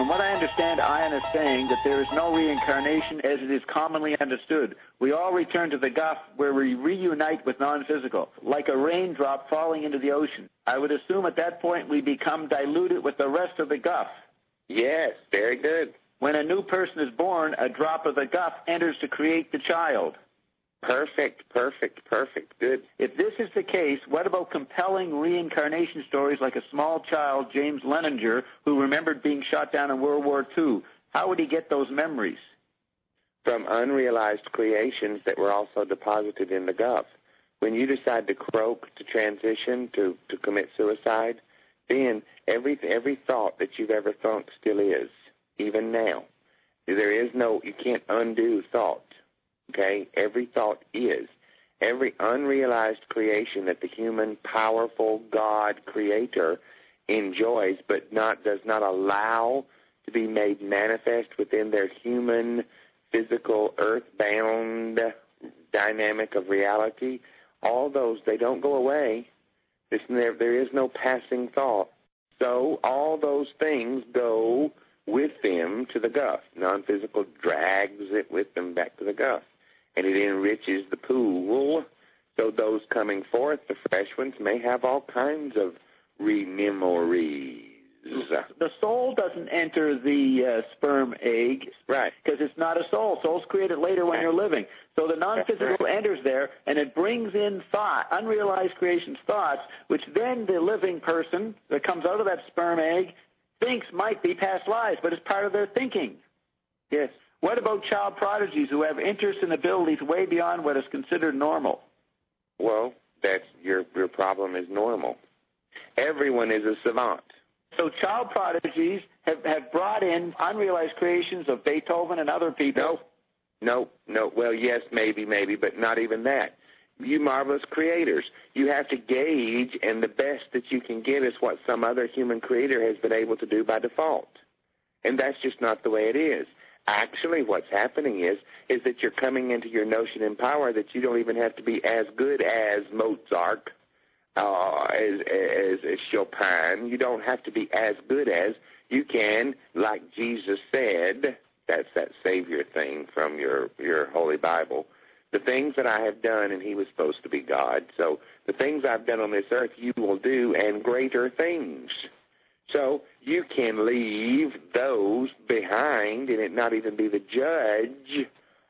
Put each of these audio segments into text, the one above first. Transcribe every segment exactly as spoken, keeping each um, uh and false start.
From what I understand, Ion is saying that there is no reincarnation as it is commonly understood. We all return to the Guff where we reunite with non-physical, like a raindrop falling into the ocean. I would assume at that point we become diluted with the rest of the Guff. Yes, very good. When a new person is born, a drop of the Guff enters to create the child. Perfect, perfect, perfect. Good. If this is the case, what about compelling reincarnation stories like a small child, James Leninger, who remembered being shot down in World War Two? How would he get those memories? From unrealized creations that were also deposited in the Guff. When you decide to croak, to transition, to, to commit suicide, then every every thought that you've ever thought still is, even now. There is no, you can't undo thought. Okay, every thought is. Every unrealized creation that the human, powerful God creator enjoys but not does not allow to be made manifest within their human, physical, earth-bound dynamic of reality, all those, they don't go away. There, there is no passing thought. So all those things go with them to the Guff. Non-physical drags it with them back to the Guff. And it enriches the pool, so those coming forth, the fresh ones, may have all kinds of re-memories. The soul doesn't enter the uh, sperm egg, right? Because it's not a soul. Soul's created later when you're living. So the non-physical right. enters there, and it brings in thought, unrealized creation's thoughts, which then the living person that comes out of that sperm egg thinks might be past lives, but it's part of their thinking. Yes. What about child prodigies who have interests and abilities way beyond what is considered normal? Well, that's your your problem is normal. Everyone is a savant. So child prodigies have, have brought in unrealized creations of Beethoven and other people? No, no, no. Well, yes, maybe, maybe, but not even that. You marvelous creators. You have to gauge, and the best that you can get is what some other human creator has been able to do by default. And that's just not the way it is. Actually, what's happening is is that you're coming into your notion in power that you don't even have to be as good as Mozart, uh, as, as, as Chopin. You don't have to be as good as. You can, like Jesus said, that's that Savior thing from your, your Holy Bible, the things that I have done, and he was supposed to be God. So the things I've done on this earth you will do, and greater things. So you can leave those behind and it not even be the judge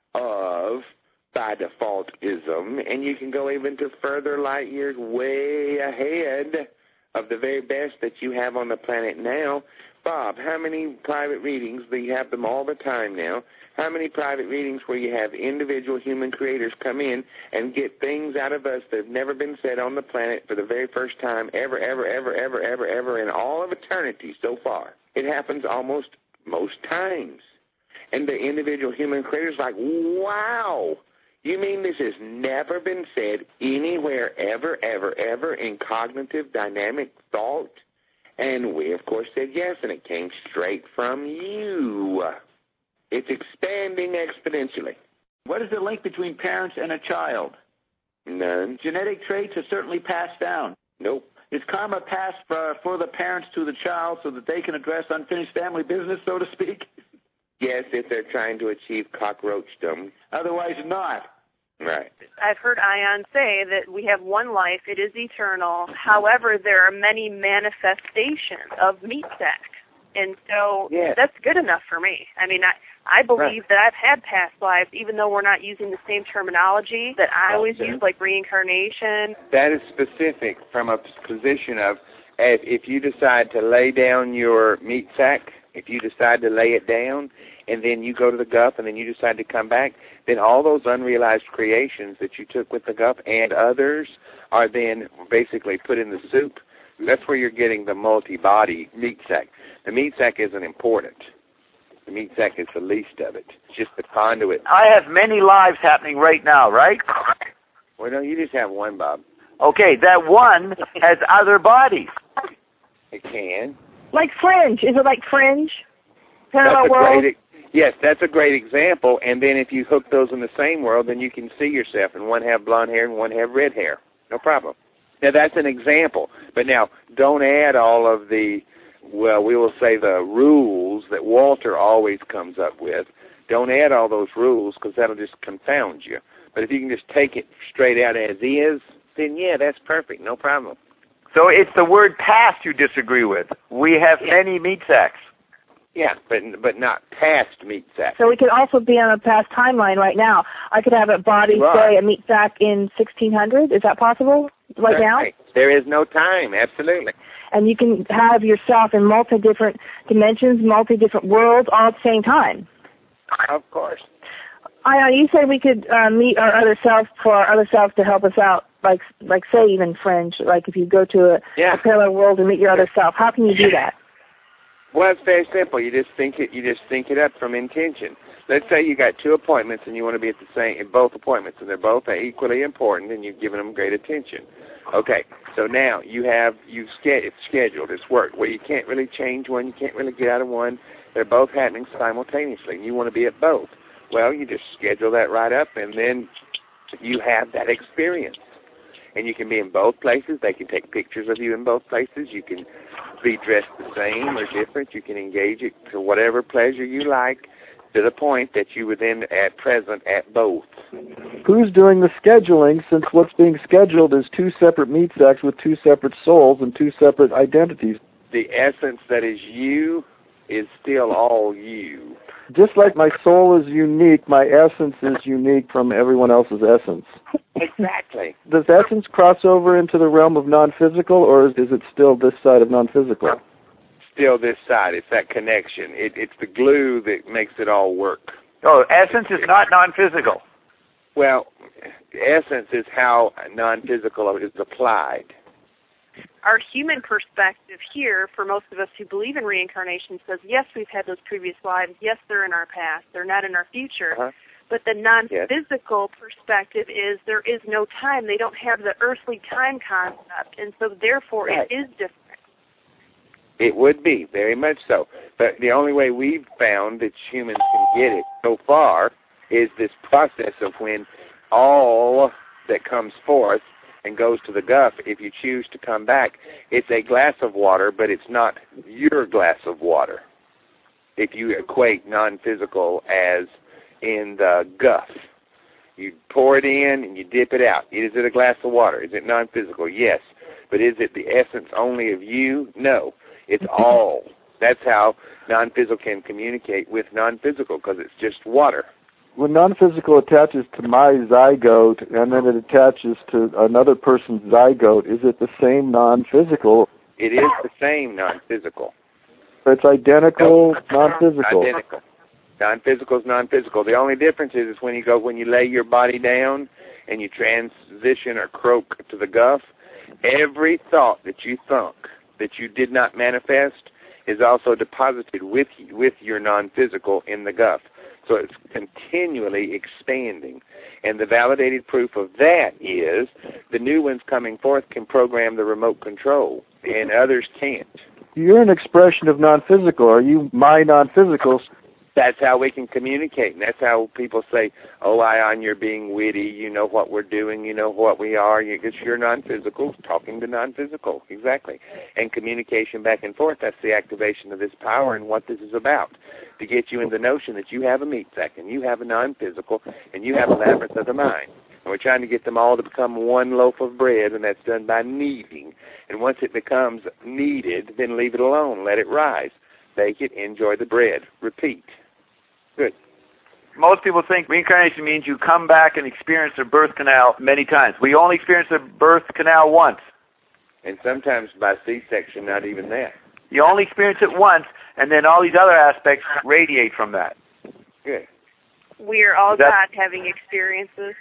of by defaultism, and you can go even to further light years way ahead of the very best that you have on the planet now. Bob, how many private readings, you have them all the time now, how many private readings where you have individual human creators come in and get things out of us that have never been said on the planet for the very first time ever, ever, ever, ever, ever, ever in all of eternity so far? It happens almost most times. And the individual human creators like, wow, you mean this has never been said anywhere ever, ever, ever in cognitive dynamic thought? And we, of course, said yes, and it came straight from you. It's expanding exponentially. What is the link between parents and a child? None. Genetic traits are certainly passed down. Nope. Is karma passed for, for the parents to the child so that they can address unfinished family business, so to speak? Yes, if they're trying to achieve cockroachdom. Otherwise not. Right. I've heard Ion say that we have one life, it is eternal. However, there are many manifestations of meat sack. And so yes. that's good enough for me. I mean, I, I believe right. that I've had past lives, even though we're not using the same terminology that I always okay. use, like reincarnation. That is specific from a position of if, if you decide to lay down your meat sack, if you decide to lay it down, and then you go to the Guff, and then you decide to come back, then all those unrealized creations that you took with the Guff and others are then basically put in the soup. That's where you're getting the multi-body meat sack. The meat sack isn't important. The meat sack is the least of it. It's just the conduit. I have many lives happening right now, right? Well, no, you just have one, Bob. Okay, that one has other bodies. It can. Like Fringe. Is it like Fringe? Parallel that's a world? great, yes, that's a great example. And then if you hook those in the same world, then you can see yourself, and one have blonde hair and one have red hair. No problem. Now, that's an example. But now, don't add all of the well, we will say the rules that Walter always comes up with. Don't add all those rules because that'll just confound you. But if you can just take it straight out as is, then yeah, that's perfect, no problem. So it's the word past you disagree with. We have Yeah. many meat sacks. Yeah, but but not past meat sack. So we could also be on a past timeline right now. I could have a body, Right. say, a meat sack in sixteen hundred. Is that possible right now? Right. There is no time, absolutely. And you can have yourself in multi different dimensions, multi different worlds, all at the same time. Of course. I, you said we could uh, meet our other self for our other self to help us out, like like say even Fringe, like if you go to a, Yeah. a parallel world and meet your other self. How can you do that? Well, it's very simple. You just think it. You just think it up from intention. Let's say you got two appointments and you want to be at the same at both appointments, and they're both equally important, and you've given them great attention. Okay, so now you have you've ske- it's scheduled. It's worked. Well, you can't really change one. You can't really get out of one. They're both happening simultaneously, and you want to be at both. Well, you just schedule that right up, and then you have that experience. And you can be in both places. They can take pictures of you in both places. You can be dressed the same or different. You can engage it to whatever pleasure you like, to the point that you were then at present at both. Who's doing the scheduling, since what's being scheduled is two separate meat sacks with two separate souls and two separate identities? The essence that is you is still all you. Just like my soul is unique, my essence is unique from everyone else's essence. Exactly. Does essence cross over into the realm of non-physical, or is it still this side of non-physical? Still this side. It's that connection. It, it's the glue that makes it all work. Oh, essence is not non-physical. Well, essence is how non-physical is applied. Our human perspective here, for most of us who believe in reincarnation, says, yes, we've had those previous lives. Yes, they're in our past. They're not in our future. Uh-huh. But the non-physical yes. perspective is there is no time. They don't have the earthly time concept, and so therefore right. it is different. It would be, very much so. But the only way we've found that humans can get it so far is this process of when all that comes forth and goes to the guff, if you choose to come back, it's a glass of water, but it's not your glass of water. If you equate non-physical as in the guff, you pour it in and you dip it out. Is it a glass of water? Is it non-physical? Yes. But is it the essence only of you? No. It's all. That's how non-physical can communicate with non-physical, because it's just water. When non-physical attaches to my zygote and then it attaches to another person's zygote, is it the same non-physical? It is the same non-physical. It's identical, nope. non-physical. Identical. Non-physical is non-physical. The only difference is, is when you go when you lay your body down and you transition or croak to the guff, every thought that you thunk that you did not manifest is also deposited with with your non-physical in the guff. So it's continually expanding. And the validated proof of that is the new ones coming forth can program the remote control, and others can't. You're an expression of non-physical. Are you my non-physical? That's how we can communicate, and that's how people say, oh, Ion, you're being witty, you know what we're doing, you know what we are, it's your non-physical talking to non-physical, exactly. And communication back and forth, that's the activation of this power and what this is about, to get you in the notion that you have a meat sack, and you have a non-physical, and you have a labyrinth of the mind. And we're trying to get them all to become one loaf of bread, and that's done by kneading. And once it becomes kneaded, then leave it alone, let it rise. Bake it, enjoy the bread, repeat. Good. Most people think reincarnation means you come back and experience the birth canal many times. We only experience the birth canal once. And sometimes by C-section, not even that. You only experience it once, and then all these other aspects radiate from that. Good. We are all that, God having experiences.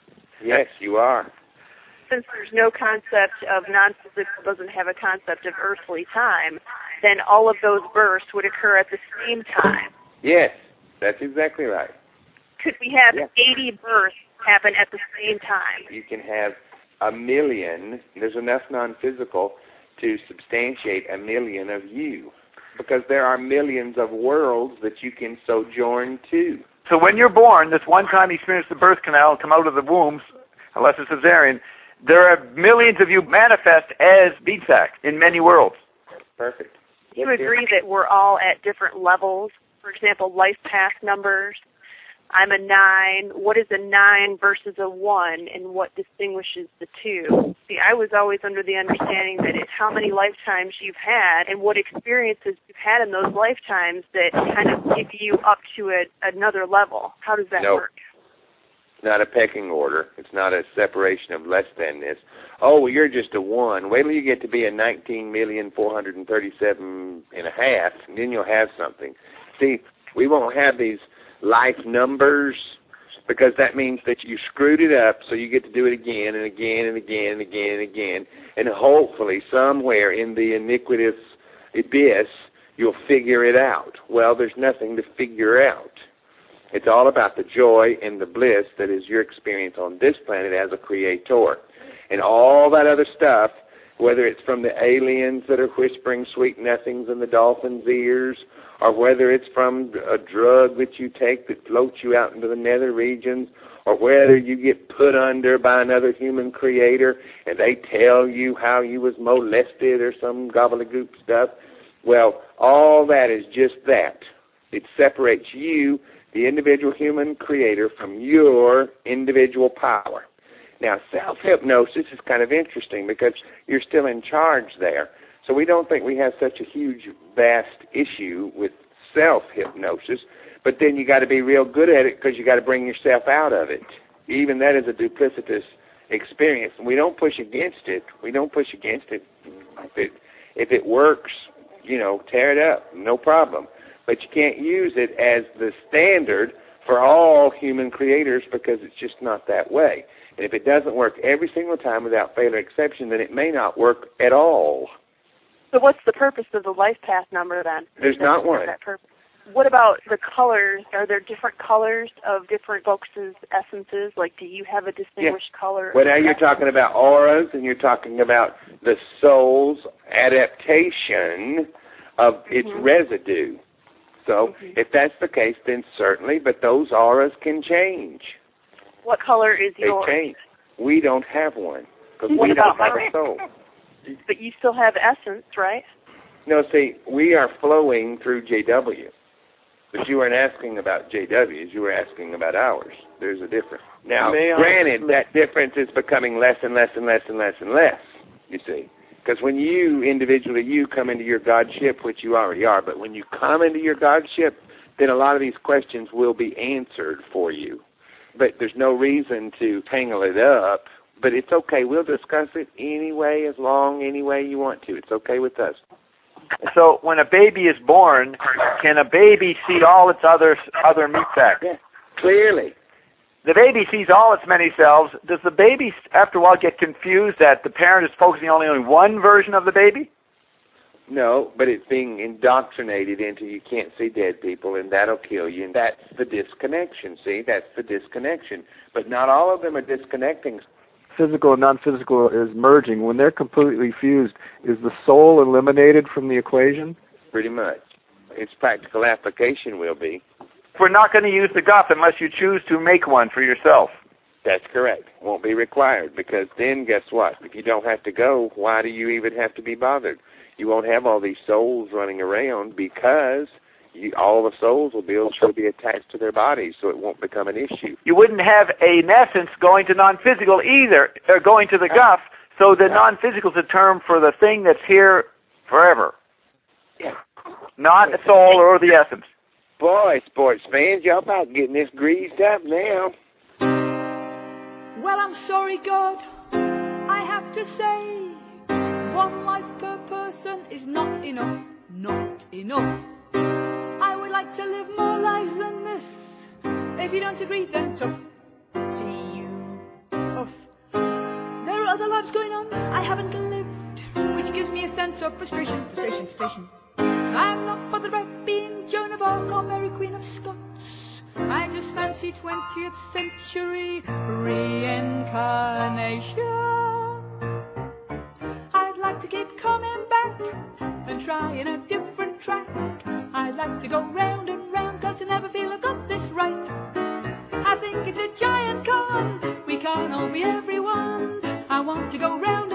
Yes, you are. Since there's no concept of non-physical, doesn't have a concept of earthly time, then all of those births would occur at the same time. Yes. That's exactly right. Could we have yeah. eighty births happen at the same time? You can have a million. There's enough non-physical to substantiate a million of you, because there are millions of worlds that you can sojourn to. So when you're born, this one time you experience the birth canal and come out of the womb, unless it's cesarean, there are millions of you manifest as bead sack in many worlds. Perfect. Do you agree that we're all at different levels? For example, life path numbers. I'm a nine. What is a nine versus a one, and what distinguishes the two? See, I was always under the understanding that it's how many lifetimes you've had and what experiences you've had in those lifetimes that kind of give you up to a, another level. How does that nope. work? It's not a pecking order. It's not a separation of less than-ness. Oh, well, you're just a one. Wait till you get to be a nineteen million four hundred thirty-seven and a half, and then you'll have something. See, we won't have these life numbers because that means that you screwed it up, so you get to do it again and again and again and again and again, and hopefully somewhere in the iniquitous abyss you'll figure it out. Well, there's nothing to figure out. It's all about the joy and the bliss that is your experience on this planet as a creator. And all that other stuff, whether it's from the aliens that are whispering sweet nothings in the dolphin's ears, or whether it's from a drug that you take that floats you out into the nether regions, or whether you get put under by another human creator and they tell you how you was molested or some gobbledygook stuff, well, all that is just that. It separates you, the individual human creator, from your individual power. Now, self-hypnosis is kind of interesting because you're still in charge there. So we don't think we have such a huge, vast issue with self-hypnosis, but then you got to be real good at it because you got to bring yourself out of it. Even that is a duplicitous experience, and we don't push against it. We don't push against it. If it, if it works, you know, tear it up, no problem. But you can't use it as the standard for all human creators because it's just not that way. And if it doesn't work every single time without fail or exception, then it may not work at all. So what's the purpose of the life path number then? There's not one. That purpose. What about the colors? Are there different colors of different folks' essences? Like, do you have a distinguished yeah. color? Well, now you're talking about auras, and you're talking about the soul's adaptation of its mm-hmm. residue. So mm-hmm. if that's the case, then certainly, but those auras can change. What color is they yours? They change. We don't have one because what we about don't have a soul. But you still have essence, right? No, see, we are flowing through J W. But you weren't asking about J Ws. You were asking about ours. There's a difference. Now, granted, that difference is becoming less and less and less and less and less, you see. Because when you, individually, you come into your godship, which you already are, but when you come into your godship, then a lot of these questions will be answered for you. But there's no reason to tangle it up. But it's okay. We'll discuss it anyway, as long, any way you want to. It's okay with us. So when a baby is born, can a baby see all its other other meat sacs? Yeah, clearly. The baby sees all its many cells. Does the baby, after a while, get confused that the parent is focusing only on one version of the baby? No, but it's being indoctrinated into you can't see dead people, and that'll kill you, and that's the disconnection, see? That's the disconnection. But not all of them are disconnecting. Physical and non-physical is merging. When they're completely fused, is the soul eliminated from the equation? Pretty much. Its practical application will be. We're not going to use the guff unless you choose to make one for yourself. That's correct. Won't be required, because then guess what? If you don't have to go, why do you even have to be bothered? You won't have all these souls running around because you, all the souls will be able to be attached to their bodies, so it won't become an issue. You wouldn't have an essence going to non-physical either, or going to the guff, so the non-physical is a term for the thing that's here forever. Yeah. Not the soul or the essence. Boy, sports fans, y'all about getting this greased up now. Well, I'm sorry, God, I have to say, one life per person is not enough, not enough. I would like to live more lives than this. If you don't agree, then tough. See you off. There are other lives going on I haven't lived, which gives me a sense of frustration, frustration, frustration. I'm not bothered about being Joan of Arc or Mary Queen of Scots. I just fancy twentieth century reincarnation. I'd like to keep coming back and trying a different track. I'd like to go round and round, cause I never feel I've got this right. I think it's a giant con, we can't all be everyone. I want to go round